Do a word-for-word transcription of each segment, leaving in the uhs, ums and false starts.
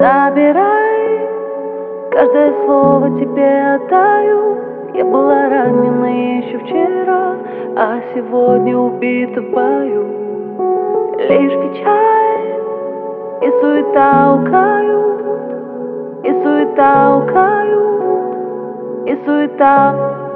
Забирай, каждое слово тебе отдаю. Я была ранена еще вчера, а сегодня убита в бою. Лишь печаль и суета укают, и суета укают, и суета.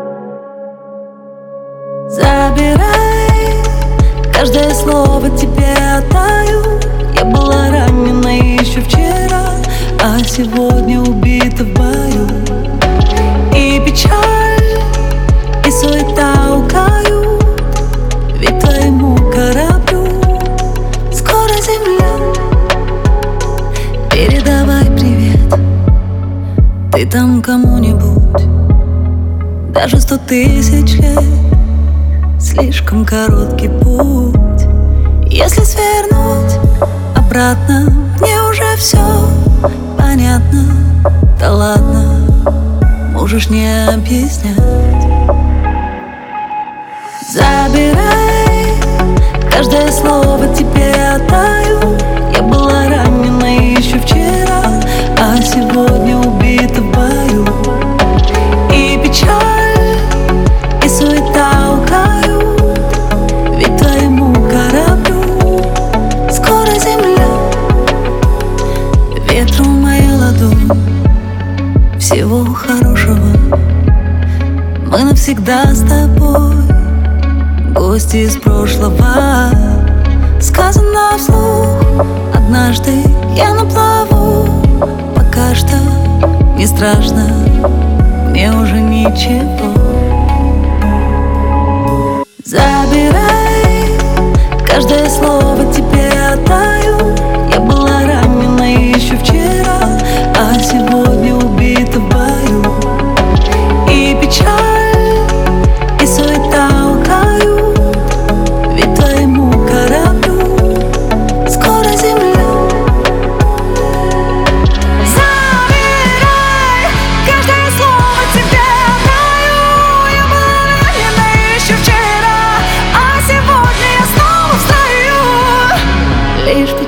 Забирай, каждое слово тебе отдаю. Я была ранена еще вчера, а сегодня убита в бою. И печаль, и суета укают, ведь твоему кораблю скоро земля. Передавай привет ты там кому-нибудь. Даже сто тысяч лет слишком короткий путь. Если свернуть обратно, мне уже все понятно. Да ладно, можешь не объяснять. Забирай, каждое слово тебе отдаю. Я была ранена еще вчера, а сегодня убита в бою. И печаль, и суета укают, ведь твоему кораблю скоро земля. Ветру моя ладонь, всего хорошего. Мы навсегда с тобой, гости из прошлого. Сказано вслух, однажды я на плаву. Пока что не страшно, мне уже ничего. Забирай, каждое слово тебе отдаю. Я была ранена еще вчера, а сегодня убита в бою. И печаль, и суета укают, ведь твоему кораблю скоро земля. Забирай, каждое слово тебе отдаю. Я была ранена еще вчера, а сегодня я снова встаю. Лишь